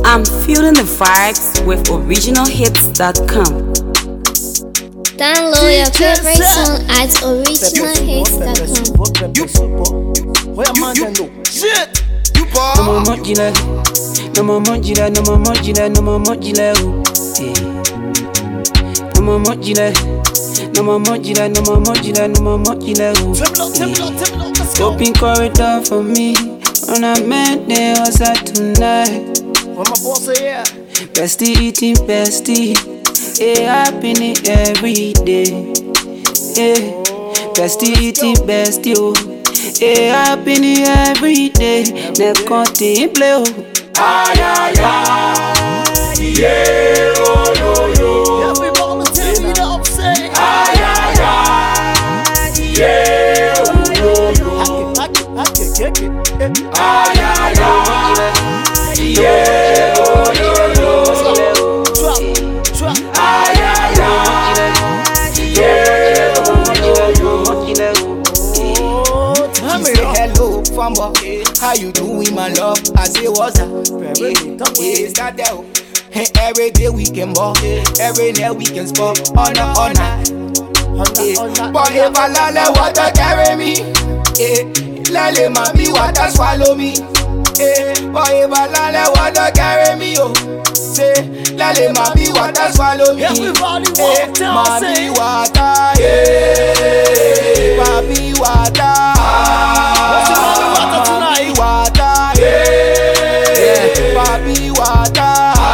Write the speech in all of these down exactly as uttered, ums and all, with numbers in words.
I'm feeling the vibes with original hits dot com. Download your favorite song at original hits dot com. Shit, you ball. No more mojila, no more mojila, no more mojila, no more mojila. No more mojila, no more mojila, no more mojila, no more mojila. Open corridor for me. On a man they was at tonight. What my boss say, yeah. Bestie eating bestie. It happening every day. Yeah. Bestie eating bestie. Oh. It happening every day. Never continue play. Oh. Ay, ay, ay. Yeah, oh, yo, yo. Everybody tell me the upset. Ay, ay, ay. Yeah, oh, yo, yo. I can, I can kick it. Ay, ay, ay. Yeah, oh, yo, yo. Drop, drop. Ay, ay, ay. Yeah, oh, yo, yo. She say hello, Famba. How you doing, my love? I say what's up? It's not there. Hey, every day we can ball, every night we can spot. On a on a. But if I lale water carry me, eh? Lale mami water swallow me, eh? But if I lale water carry me, oh, say lale mami water swallow me. Everybody walk down, say water, yeah. Papi water, what's your mommy water tonight? Water, yeah. Papi water.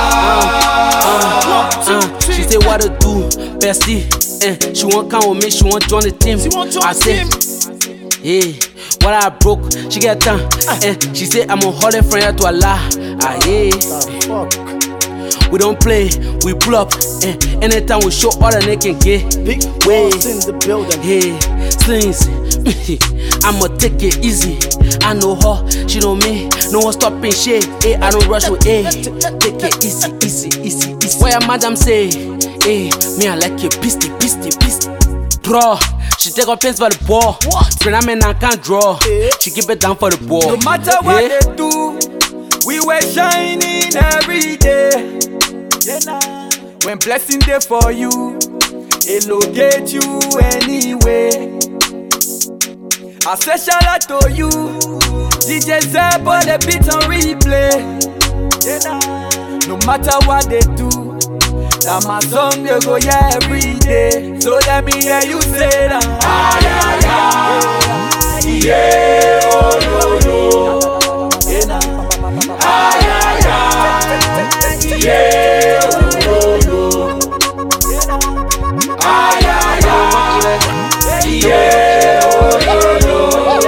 She say what to do, bestie. Eh, she won't come with me, she won't join the team. She won't join I the say, team. yeah, what I broke, she get done. Eh, she say I'm a holy friend to Allah. Ah yeah, we don't play, we pull up. Eh, anytime we show all the they can get. Big way boss in the building. Hey, slings, I'ma take it easy. I know her, she know me. No one stopping shit. Hey, I don't rush with A. Take it easy, easy, easy, easy. Why madam say, hey, me I like it, pisty, pisty, pisty. Draw, she take offense for the ball. When I'm in, I can't draw. She keep it down for the ball. No matter what Yeah. they do, we were shining every day. Yeah, nah. When blessing there for you, it locate you anyway. I say shout out to you, D J Zeb on the beat on replay. Yeah, nah. No matter what they do, that my song they go yeah every day. So let me hear you say that. Ay, ay, ay. Yeah, oh, no, no. Yeah, nah. Ay, ay, ay. Yeah, oh, no, no. Yeah, nah. Ay, ay, ay. Yeah, oh, no, no.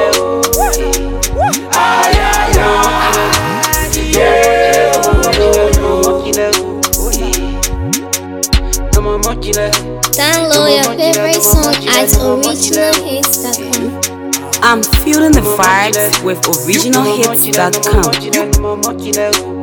Ay, ay, ay. Yeah, oh, no, no. Download your favorite song at original hits dot com. I'm feeling the vibes with original hits dot com. com.